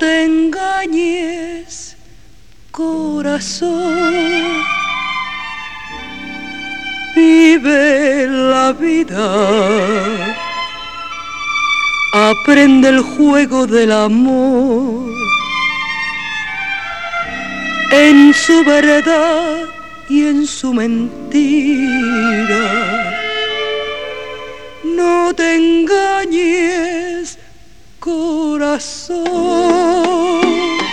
te engañes, corazón. Vive la vida, aprende el juego del amor en su verdad y en su mentira. No te engañes, corazón.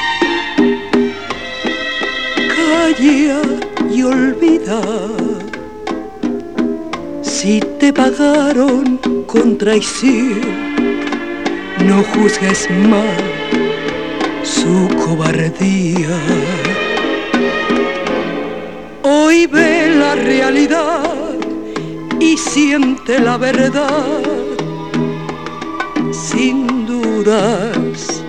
Calla y olvida. Si te pagaron con traición, no juzgues mal su cobardía. Hoy ve la realidad y siente la verdad sin dudas,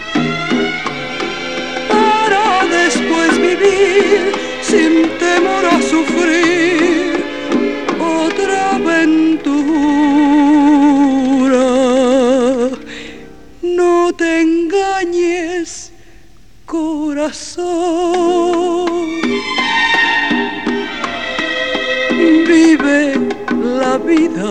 para después vivir sin temor a sufrir otra aventura. No te engañes, corazón. Vive la vida,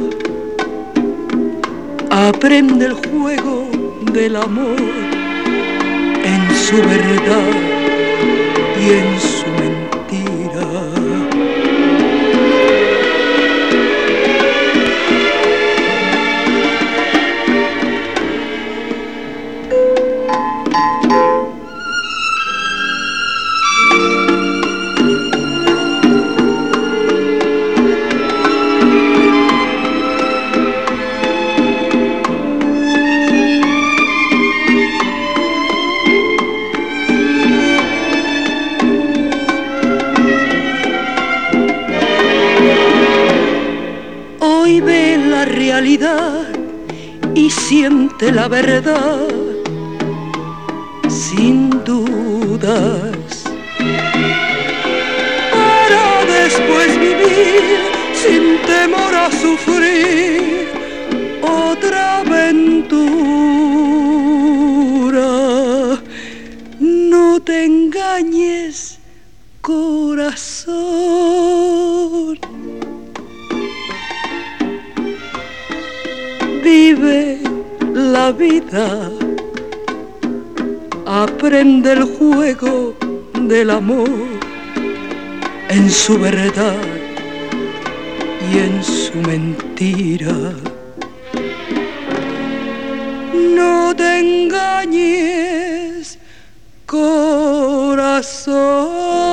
aprende el juego del amor en su verdad y en su mentira. Hoy ve la realidad y siente la verdad sin dudas, para después vivir sin temor a sufrir otra aventura. No te engañes, corazón. Vive la vida, aprende el juego del amor en su verdad y en su mentira. No te engañes, corazón.